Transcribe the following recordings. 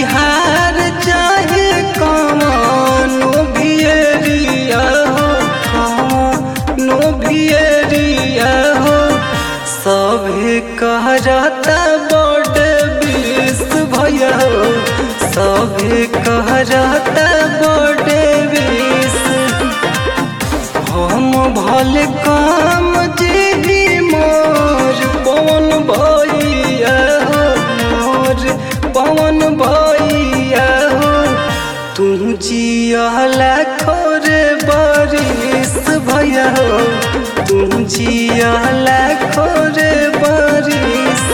बिहार चाहे कमानो भी एरिया हो, कमानो भी एरिया हो, सभे कह जाता बड़े विश्व भैया हो, सभे कह जाता बड़े विश्व। हम भले काम जी मोर पवन भैया हो, मोर पवन भैया हो, तू जिया खोरे बारिश भैया हो, तू जिया खोरे बारिश।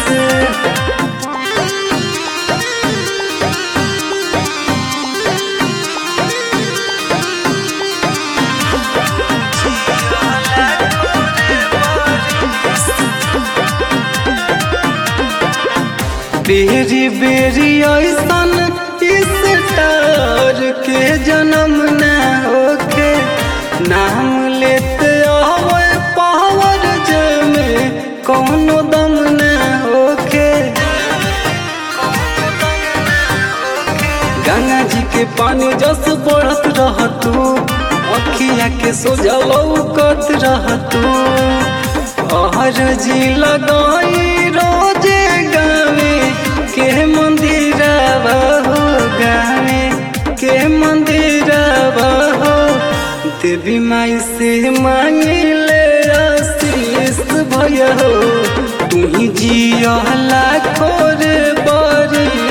बेरी बेरी ऐसन स्टार के जन्म न होके, नाम लेते आवे पावर जमे कौनो दम न होके। गंगा जी के पानी जस बढ़त रहतू, अखिया के सोझा लौकत रहतू, हर जी लगाई रोजे गावे के मंदिरवा हो, गावे के मंदिरवा हो, देवी माई से मांगिले आशीष भैया हो, तू ही जिया खोरे बारिश।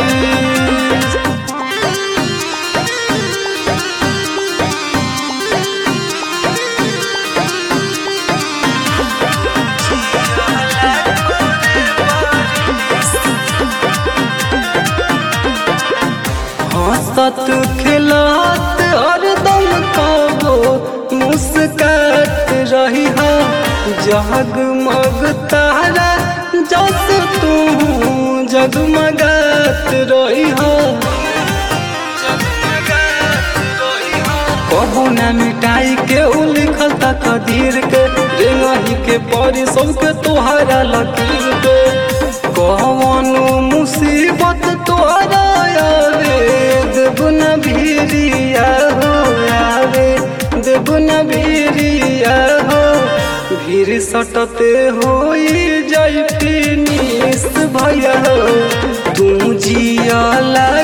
हंसत खिलात हरदम कबो मुस्कात रही हो, जगमग तारा जस तू जगमगात रही हो। कबो न मिटाई के उ लिखल तकदीर के, रेंगही के परी सबके तोहरा लकीर के। कौनो मुसीबत तोहरा आवे देबुन भीरिया हो, आवे देबुन भीरिया हो, भीड़ सटते होई जाई फिनिश भैया हो, तू जिया